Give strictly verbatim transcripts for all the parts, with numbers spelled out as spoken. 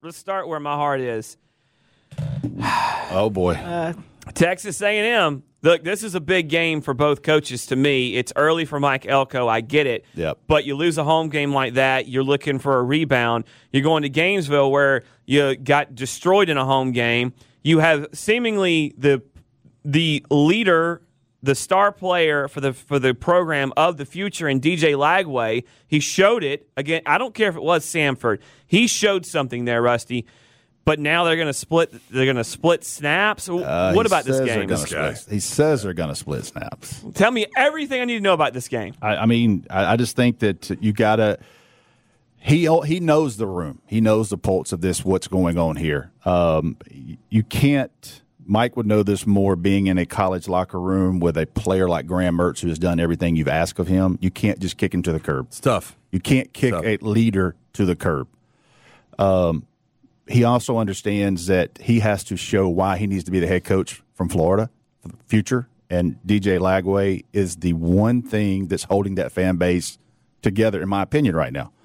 let's start where my heart is. Oh, boy. Uh, Texas A and M. Look, this is a big game for both coaches to me. It's early for Mike Elko. I get it. Yep. But you lose a home game like that, you're looking for a rebound. You're going to Gainesville where you got destroyed in a home game. You have seemingly the the leader, the star player for the for the program of the future in D J Lagway. He showed it. Again, I don't care if it was Samford. He showed something there, Rusty. But now they're going to split. They're going to split snaps. Uh, what about this game? This split, he says they're going to split snaps. Tell me everything I need to know about this game. I, I mean, I, I just think that you got to. He he knows the room. He knows the pulse of this. What's going on here? Um, you can't. Mike would know this more being in a college locker room with a player like Graham Mertz who has done everything you've asked of him. You can't just kick him to the curb. It's tough. You can't kick a leader to the curb. Um. He also understands that he has to show why he needs to be the head coach from Florida for the future. And D J Lagway is the one thing that's holding that fan base together, in my opinion, right now.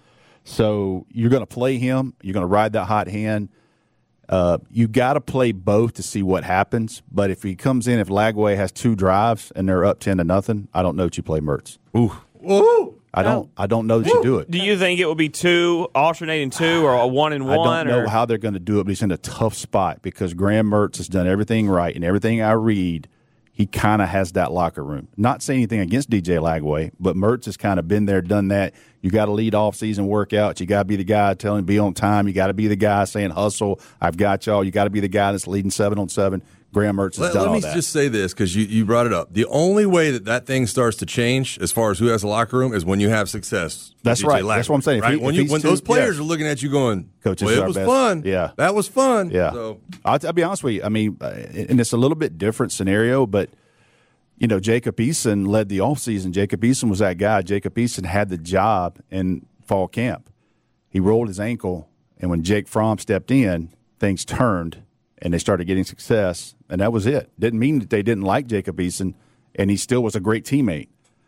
So you're going to play him. You're going to ride that hot hand. Uh, you got to play both to see what happens. But if he comes in, if Lagway has two drives and they're up ten to nothing, I don't know that you play Mertz. Ooh. Ooh. I don't. I don't know that you do it. Do you think it will be two alternating two or a one and one? I don't know or? how they're going to do it, but he's in a tough spot because Graham Mertz has done everything right, and everything I read, he kind of has that locker room. Not saying anything against D J Lagway, but Mertz has kind of been there, done that. You got to lead off-season workouts. You got to be the guy telling be on time. You got to be the guy saying hustle. I've got y'all. You got to be the guy that's leading seven on seven. Graham Mertz has let, done let all me that. just say this because you, you brought it up. The only way that that thing starts to change as far as who has a locker room is when you have success. That's right. Lagway, That's what I'm saying. Right? He, when you, when too, those players yeah. are looking at you going, Coach, well, it was best. fun. Yeah. That was fun. Yeah. So. I'll, I'll be honest with you. I mean, and it's a little bit different scenario, but, you know, Jacob Eason led the offseason. Jacob Eason was that guy. Jacob Eason had the job in fall camp. He rolled his ankle, and when Jake Fromm stepped in, things turned, and they started getting success, and that was it. Didn't mean that they didn't like Jacob Eason, and he still was a great teammate.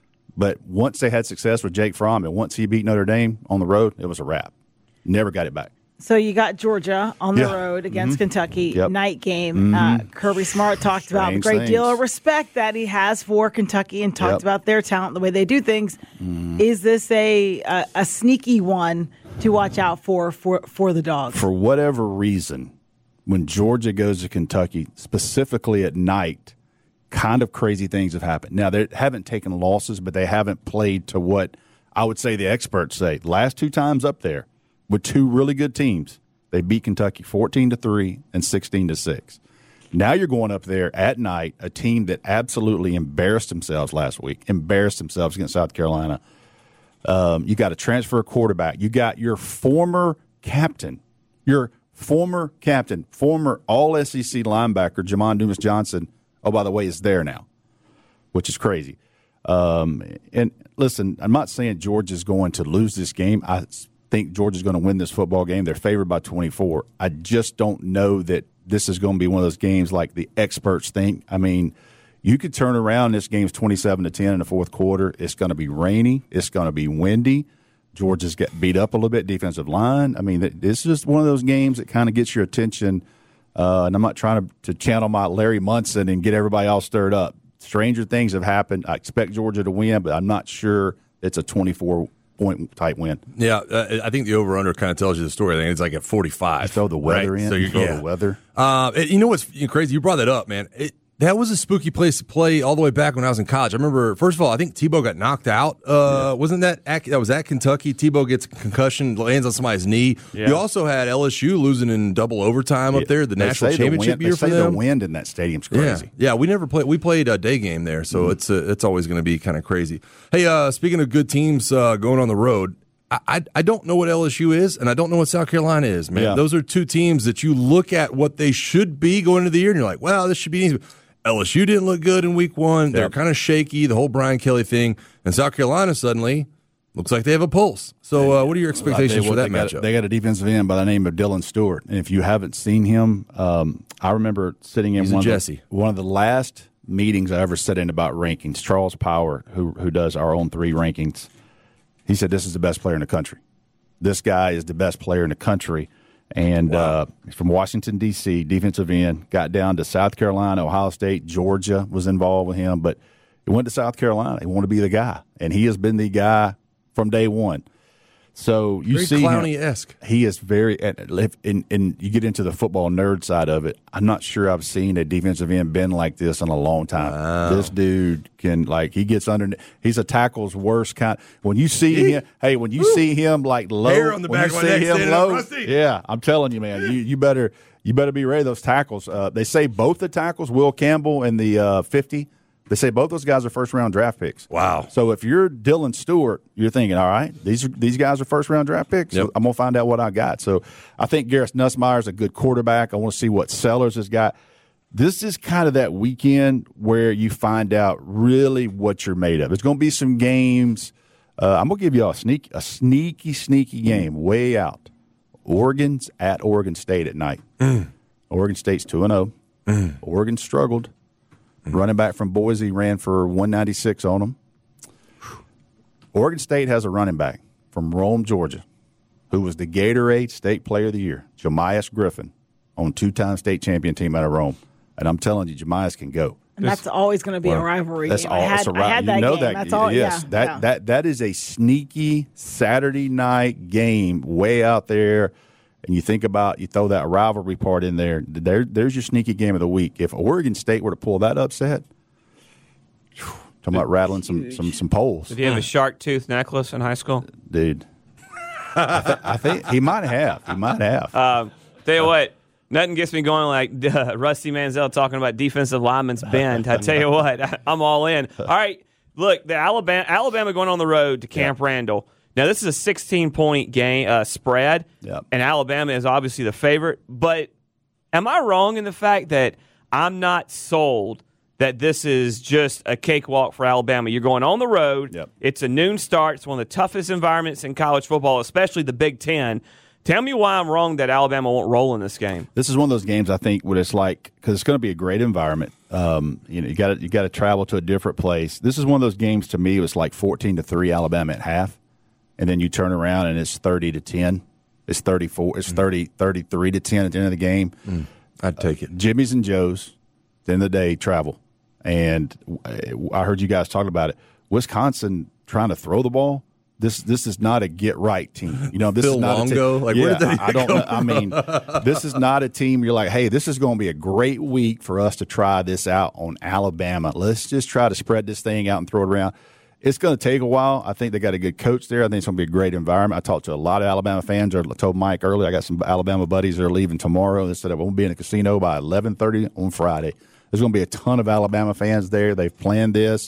But once they had success with Jake Fromm, and once he beat Notre Dame on the road, it was a wrap. Never got it back. So you got Georgia on the Yeah. road against Mm-hmm. Kentucky, Yep. night game. Mm-hmm. Uh, Kirby Smart talked about a Strange great deal things. of respect that he has for Kentucky and talked Yep. about their talent, the way they do things. Mm-hmm. Is this a, a a sneaky one to watch out for for, for the Dogs? For whatever reason, when Georgia goes to Kentucky, specifically at night, kind of crazy things have happened. Now, they haven't taken losses, but they haven't played to what I would say the experts say. Last two times up there with two really good teams, they beat Kentucky fourteen to three and sixteen to six. Now you're going up there at night, a team that absolutely embarrassed themselves last week, embarrassed themselves against South Carolina. Um, you got a transfer quarterback. You got your former captain, your former captain, former all S E C linebacker, Jamon Dumas Johnson, oh, by the way, is there now, which is crazy. Um, and listen, I'm not saying Georgia's going to lose this game. I think Georgia's going to win this football game. They're favored by twenty-four. I just don't know that this is going to be one of those games like the experts think. I mean, you could turn around. This game's twenty-seven to ten in the fourth quarter. It's going to be rainy. It's going to be windy. Georgia's got beat up a little bit, defensive line. I mean, this is just one of those games that kind of gets your attention. Uh, and I'm not trying to, to channel my Larry Munson and get everybody all stirred up. Stranger things have happened. I expect Georgia to win, but I'm not sure it's a twenty-four point type win. Yeah, uh, I think the over-under kind of tells you the story. I think it's like at forty-five. You throw the weather right? in. So you throw yeah. the weather. Uh, you know what's crazy? You brought that up, man. It, that was a spooky place to play all the way back when I was in college. I remember, first of all, I think Tebow got knocked out. Uh, yeah. Wasn't that at, that was at Kentucky? Tebow gets a concussion, lands on somebody's knee. Yeah. You also had L S U losing in double overtime up there, the they national championship the year they for say them. The wind in that stadium's crazy. Yeah, yeah we never played. We played a day game there, so mm-hmm. it's a, it's always going to be kind of crazy. Hey, uh, speaking of good teams uh, going on the road. I, I don't know what L S U is, and I don't know what South Carolina is, man. Yeah. Those are two teams that you look at what they should be going into the year, and you're like, well, this should be easy. L S U didn't look good in week one. They're yep. kind of shaky, the whole Brian Kelly thing. And South Carolina suddenly looks like they have a pulse. So uh, what are your expectations for that they matchup? Got, they got a defensive end by the name of Dylan Stewart. And if you haven't seen him, um, I remember sitting in He's one a of, Jesse. the, one of the last meetings I ever sat in about rankings. Charles Power, who who does our own three rankings, he said this is the best player in the country. This guy is the best player in the country. And Wow. uh, he's from Washington, D C, defensive end. Got down to South Carolina, Ohio State, Georgia was involved with him. But he went to South Carolina. He wanted to be the guy. And he has been the guy from day one. So you Very see him, Clowney-esque. he is very – and, and you get into the football nerd side of it. I'm not sure I've seen a defensive end bend like this in a long time. Wow. This dude can – like he gets under – he's a tackle's worst kind. When you see him – hey, when you Woo. see him like low – Hair on the when back you of my see neck him standing up, low, Rusty. yeah, I'm telling you, man, you, you better you better be ready. Those tackles. Uh, they say both the tackles, Will Campbell and the uh, fifty – they say both those guys are first-round draft picks. Wow. So if you're Dylan Stewart, you're thinking, all right, these are, these guys are first-round draft picks. Yep. So I'm going to find out what I got. So I think Garrett Nussmeier is a good quarterback. I want to see what Sellers has got. This is kind of that weekend where you find out really what you're made of. There's going to be some games. Uh, I'm going to give you a sneaky, a sneaky, sneaky game way out. Oregon's at Oregon State at night. Mm. Oregon State's two and oh. Mm. Oregon struggled. Mm-hmm. Running back from Boise ran for one ninety-six on them. Oregon State has a running back from Rome, Georgia, who was the Gatorade State Player of the Year, Jamias Griffin, on two-time state champion team out of Rome. And I'm telling you, Jamias can go. And that's always going to be well, a rivalry that's game. All, I had, that's a, I had that you know game. That, that's all. Yes, yeah, that, yeah. that that is a sneaky Saturday night game way out there. And you think about, you throw that rivalry part in there, there, there's your sneaky game of the week. If Oregon State were to pull that upset, whew, talking about rattling some, some, some poles. Did he have a shark tooth necklace in high school? Dude, I, th- I think he might have. He might have. Uh, tell you what, nothing gets me going like uh, Rusty Manziel talking about defensive lineman's bend. I tell you what, I, I'm all in. All right, look, the Alabama, Alabama going on the road to Camp yeah. Randall. Now, this is a sixteen-point game uh, spread, yep. and Alabama is obviously the favorite. But am I wrong in the fact that I'm not sold that this is just a cakewalk for Alabama? You're going on the road. Yep. It's a noon start. It's one of the toughest environments in college football, especially the Big Ten. Tell me why I'm wrong that Alabama won't roll in this game. This is one of those games, I think, where it's like, because it's going to be a great environment. Um, you know, you got you got to travel to a different place. This is one of those games, to me, it was like fourteen to three Alabama at half. And then you turn around and it's thirty to ten. It's thirty-four. It's thirty, thirty-three to ten at the end of the game. Mm, I'd take it. Uh, Jimmy's and Joe's, at the end of the day, travel. And I heard you guys talking about it. Wisconsin trying to throw the ball. This this is not a get right team. You know, this Phil is not Longo. a team. Like, yeah, where did that I, I don't. come know. I mean, this is not a team. You're like, hey, this is going to be a great week for us to try this out on Alabama. Let's just try to spread this thing out and throw it around. It's going to take a while. I think they got a good coach there. I think it's going to be a great environment. I talked to a lot of Alabama fans. I told Mike earlier, I got some Alabama buddies that are leaving tomorrow. They said I won't be in the casino by eleven thirty on Friday. There's going to be a ton of Alabama fans there. They've planned this.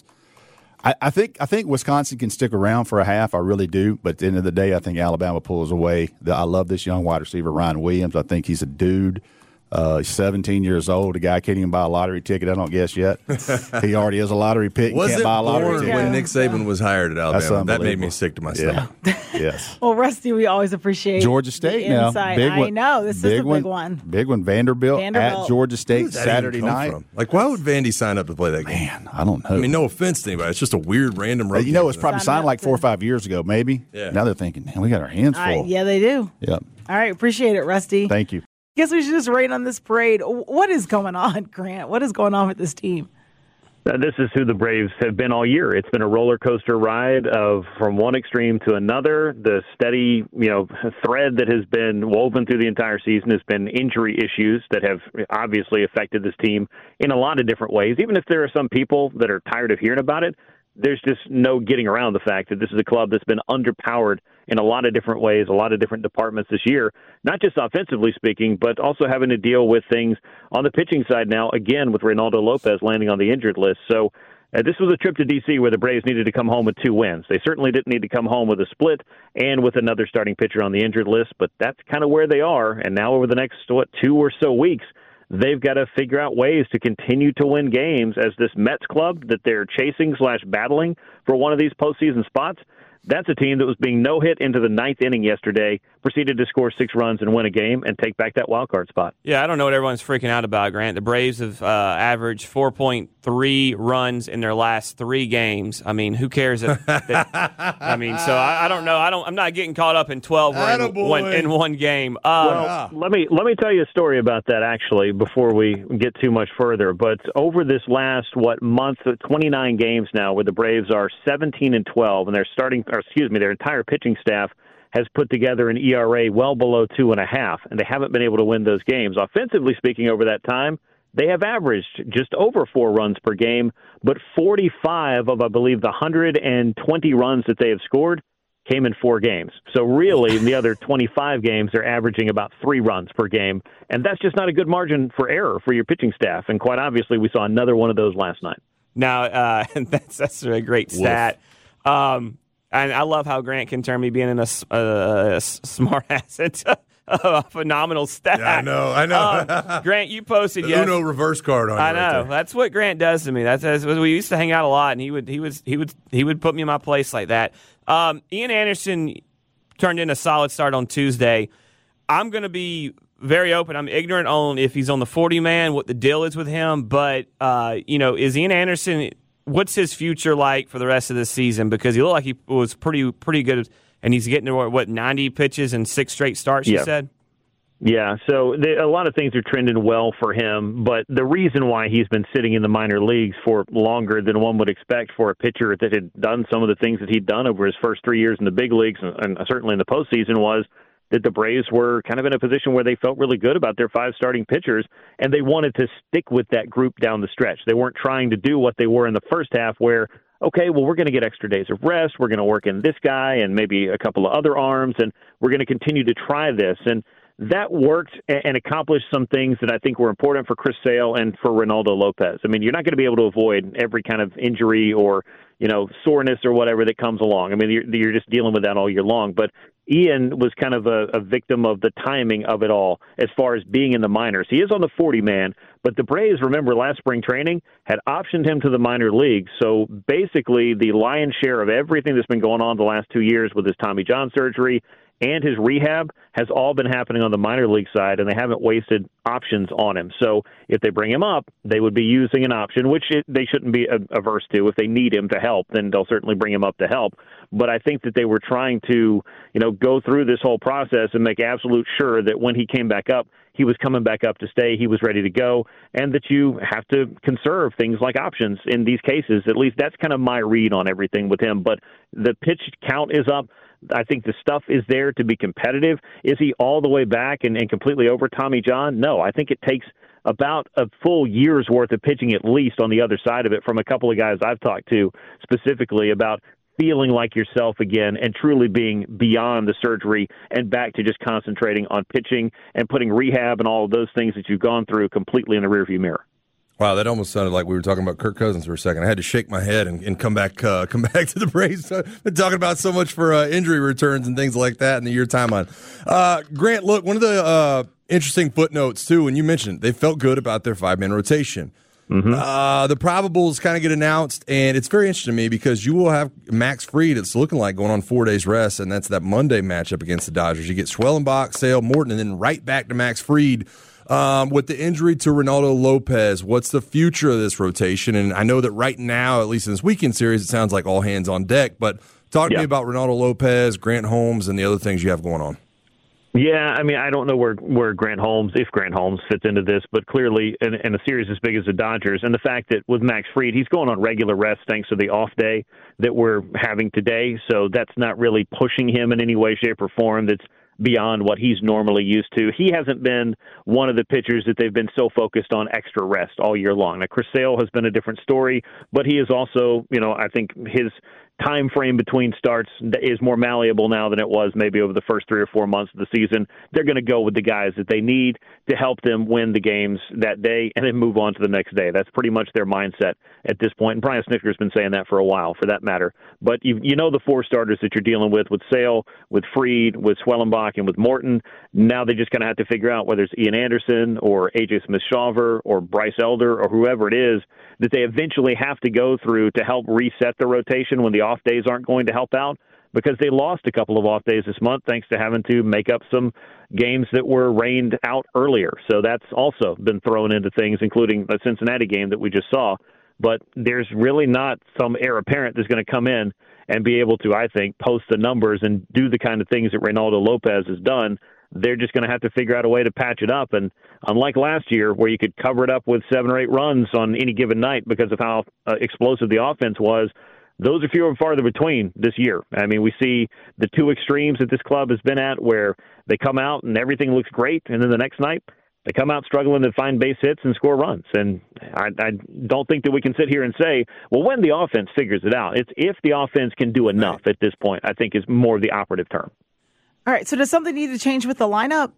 I, I think I think Wisconsin can stick around for a half. I really do. But at the end of the day, I think Alabama pulls away. I love this young wide receiver, Ryan Williams. I think he's a dude. Uh, he's seventeen years old. The guy can't even buy a lottery ticket, I don't guess yet. He already has a lottery pick. Was can't it buy a lottery born ticket. when Nick Saban was hired at Alabama? That made me sick to my stomach. Yeah. Yes. Well, Rusty, we always appreciate Georgia State the now. insight. Big I one. know. This big is a big one. Big one. Vanderbilt, Vanderbilt. at Georgia Where State did that Saturday even come night. from? Like, why would Vandy sign up to play that game? Man, I don't know. I mean, no offense to anybody. It's just a weird, random road you know, game. it's probably Sign signed up like four or to- five years ago, maybe. Yeah. Now they're thinking, man, we got our hands All right, full. yeah, they do. Yep. All right, appreciate it, Rusty. Thank you. Guess we should just rain on this parade. What is going on, Grant? What is going on with this team? Uh, this is who the Braves have been all year. It's been a roller coaster ride of from one extreme to another. The steady, you know, thread that has been woven through the entire season has been injury issues that have obviously affected this team in a lot of different ways. Even if there are some people that are tired of hearing about it, there's just no getting around the fact that this is a club that's been underpowered in a lot of different ways, a lot of different departments this year, not just offensively speaking, but also having to deal with things on the pitching side now, again, with Reynaldo Lopez landing on the injured list. So uh, this was a trip to D C where the Braves needed to come home with two wins. They certainly didn't need to come home with a split and with another starting pitcher on the injured list, but that's kind of where they are. And now over the next, what, two or so weeks, they've got to figure out ways to continue to win games as this Mets club that they're chasing slash battling for one of these postseason spots. That's a team that was being no-hit into the ninth inning yesterday proceeded to score six runs and win a game and take back that wild card spot. Yeah, I don't know what everyone's freaking out about, Grant. The Braves have uh, averaged four point three runs in their last three games. I mean, who cares? If that, I mean, so I, I don't know. I don't. I'm not getting caught up in twelve in one, in one game. Um, well, let me let me tell you a story about that actually before we get too much further. But over this last what month, twenty-nine games now, where the Braves are seventeen and twelve, and they're starting, or excuse me, their entire pitching staff has put together an E R A well below two and a half, and they haven't been able to win those games. Offensively speaking, over that time, they have averaged just over four runs per game, but forty-five of, I believe, the one hundred twenty runs that they have scored came in four games. So really, in the other twenty-five games, they're averaging about three runs per game, and that's just not a good margin for error for your pitching staff. And quite obviously, we saw another one of those last night. Now, uh, that's, that's a great stat. Um And I love how Grant can turn me being in a, a, a smart ass into a phenomenal stat. Yeah, I know, I know. um, Grant, you posted the yes. Uno reverse card on you. I know. Right That's what Grant does to me. That's, that's we used to hang out a lot, and he would he was he would he would put me in my place like that. Um, Ian Anderson turned in a solid start on Tuesday. I'm going to be very open. I'm ignorant on if he's on the forty man, what the deal is with him, but uh, you know, is Ian Anderson? What's his future like for the rest of the season? Because he looked like he was pretty pretty good, and he's getting to, what, ninety pitches and six straight starts, you yeah. said? Yeah, so the, a lot of things are trending well for him, but the reason why he's been sitting in the minor leagues for longer than one would expect for a pitcher that had done some of the things that he'd done over his first three years in the big leagues, and certainly in the postseason, was that the Braves were kind of in a position where they felt really good about their five starting pitchers, and they wanted to stick with that group down the stretch. They weren't trying to do what they were in the first half where, okay, well, we're going to get extra days of rest, we're going to work in this guy and maybe a couple of other arms, and we're going to continue to try this. And that worked and accomplished some things that I think were important for Chris Sale and for Reynaldo Lopez. I mean, you're not going to be able to avoid every kind of injury or, you know, soreness or whatever that comes along. I mean, you're, you're just dealing with that all year long. But Ian was kind of a, a victim of the timing of it all as far as being in the minors. He is on the forty man, but the Braves, remember, last spring training had optioned him to the minor leagues. So basically the lion's share of everything that's been going on the last two years with his Tommy John surgery and his rehab has all been happening on the minor league side, and they haven't wasted options on him. So if they bring him up, they would be using an option, which it, they shouldn't be averse to. If they need him to help, then they'll certainly bring him up to help. But I think that they were trying to, you know, go through this whole process and make absolute sure that when he came back up, he was coming back up to stay, he was ready to go, and that you have to conserve things like options in these cases. At least that's kind of my read on everything with him. But the pitch count is up. I think the stuff is there to be competitive. Is he all the way back and, and completely over Tommy John? No, I think it takes about a full year's worth of pitching at least on the other side of it from a couple of guys I've talked to specifically about feeling like yourself again and truly being beyond the surgery and back to just concentrating on pitching and putting rehab and all of those things that you've gone through completely in the rearview mirror. Wow, that almost sounded like we were talking about Kirk Cousins for a second. I had to shake my head and, and come back uh, come back to the Braves. I've been talking about so much for uh, injury returns and things like that in the year timeline. Uh, Grant, look, one of the uh, interesting footnotes, too, when you mentioned they felt good about their five-man rotation. Mm-hmm. Uh, the probables kind of get announced, and it's very interesting to me because you will have Max Fried, it's looking like, going on four days rest, and that's that Monday matchup against the Dodgers. You get Schwellenbach, Sale, Morton, and then right back to Max Fried. Um, with the injury to Reynaldo Lopez, what's the future of this rotation? And I know that right now, at least in this weekend series, it sounds like all hands on deck. But talk to yeah. me about Reynaldo Lopez, Grant Holmes, and the other things you have going on. Yeah, I mean, I don't know where, where Grant Holmes, if Grant Holmes fits into this, but clearly in, in a series as big as the Dodgers, and the fact that with Max Fried, he's going on regular rest thanks to the off day that we're having today, so that's not really pushing him in any way, shape, or form. That's beyond what he's normally used to. He hasn't been one of the pitchers that they've been so focused on extra rest all year long. Now, Chris Sale has been a different story, but he is also, you know, I think his time frame between starts is more malleable now than it was maybe over the first three or four months of the season. They're going to go with the guys that they need to help them win the games that day and then move on to the next day. That's pretty much their mindset at this point. And Brian Snitker's been saying that for a while, for that matter. But you, you know the four starters that you're dealing with, with Sale, with Fried, with Schwellenbach, and with Morton. Now they just kind of have to figure out whether it's Ian Anderson or A J Smith-Shawver or Bryce Elder or whoever it is that they eventually have to go through to help reset the rotation when the off days aren't going to help out. because they lost a couple of off days this month thanks to having to make up some games that were rained out earlier. So that's also been thrown into things, including the Cincinnati game that we just saw. But there's really not some heir apparent that's going to come in and be able to, I think, post the numbers and do the kind of things that Reynaldo Lopez has done. They're just going to have to figure out a way to patch it up. And unlike last year, where you could cover it up with seven or eight runs on any given night because of how uh, explosive the offense was, those are fewer and farther between this year. I mean, we see the two extremes that this club has been at where they come out and everything looks great, and then the next night they come out struggling to find base hits and score runs. And I, I don't think that we can sit here and say, well, when the offense figures it out. It's if the offense can do enough at this point, I think is more of the operative term. All right, so does something need to change with the lineup?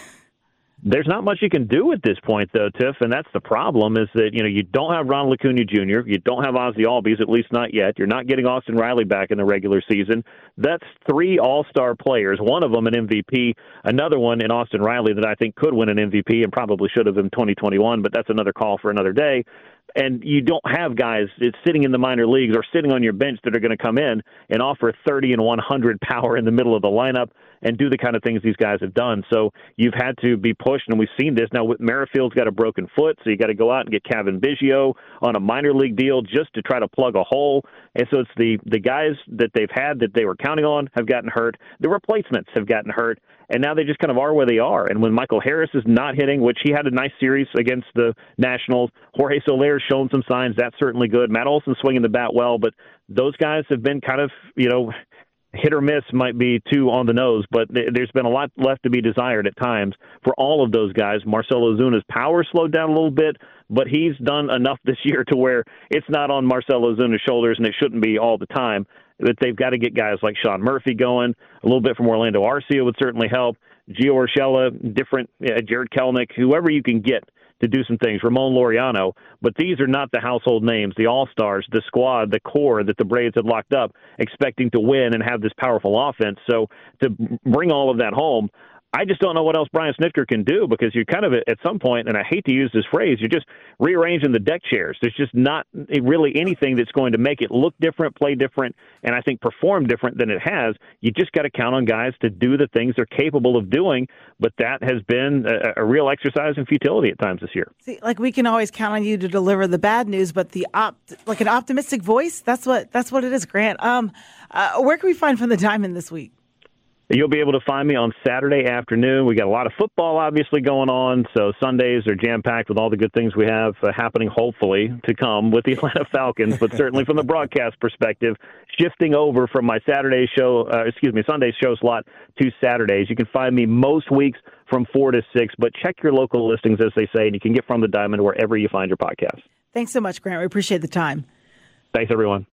There's not much you can do at this point, though, Tiff, and that's the problem is that, you know, you don't have Ronald Acuna Junior You don't have Ozzy Albies, at least not yet. You're not getting Austin Riley back in the regular season. That's three all-star players, one of them an M V P, another one in Austin Riley that I think could win an M V P and probably should have in twenty twenty-one, but that's another call for another day. And you don't have guys sitting in the minor leagues or sitting on your bench that are going to come in and offer thirty and one hundred power in the middle of the lineup and do the kind of things these guys have done. So you've had to be pushed, and we've seen this. Now, Merrifield's got a broken foot, so you got to go out and get Kevin Biggio on a minor league deal just to try to plug a hole. And so it's the, the guys that they've had that they were counting on have gotten hurt. The replacements have gotten hurt. And now they just kind of are where they are. And when Michael Harris is not hitting, which he had a nice series against the Nationals, Jorge Soler's shown some signs. That's certainly good. Matt Olson's swinging the bat well, but those guys have been kind of, you know, hit or miss might be too on the nose, but th- there's been a lot left to be desired at times for all of those guys. Marcell Ozuna's power slowed down a little bit, but he's done enough this year to where it's not on Marcell Ozuna's shoulders, and it shouldn't be all the time. But they've got to get guys like Sean Murphy going. A little bit from Orlando Arcia would certainly help. Gio Urshela, different, uh, Jared Kelnick, whoever you can get to do some things, Ramon Laureano. But these are not the household names, the all-stars, the squad, the core that the Braves had locked up, expecting to win and have this powerful offense. So to bring all of that home, I just don't know what else Brian Snitker can do, because you're kind of at some point, and I hate to use this phrase, you're just rearranging the deck chairs. There's just not really anything that's going to make it look different, play different, and I think perform different than it has. You just got to count on guys to do the things they're capable of doing, but that has been a, a real exercise in futility at times this year. See, like we can always count on you to deliver the bad news, but the op, like an optimistic voice, that's what that's what it is, Grant. Um, uh, where can we find From the Diamond this week? You'll be able to find me on Saturday afternoon. We got a lot of football, obviously, going on, so Sundays are jam-packed with all the good things we have uh, happening, hopefully, to come with the Atlanta Falcons, but certainly from the broadcast perspective, shifting over from my Saturday show, uh, excuse me, Sunday show slot to Saturdays. You can find me most weeks from four to six, but check your local listings, as they say, and you can get From the Diamond wherever you find your podcast. Thanks so much, Grant. We appreciate the time. Thanks, everyone.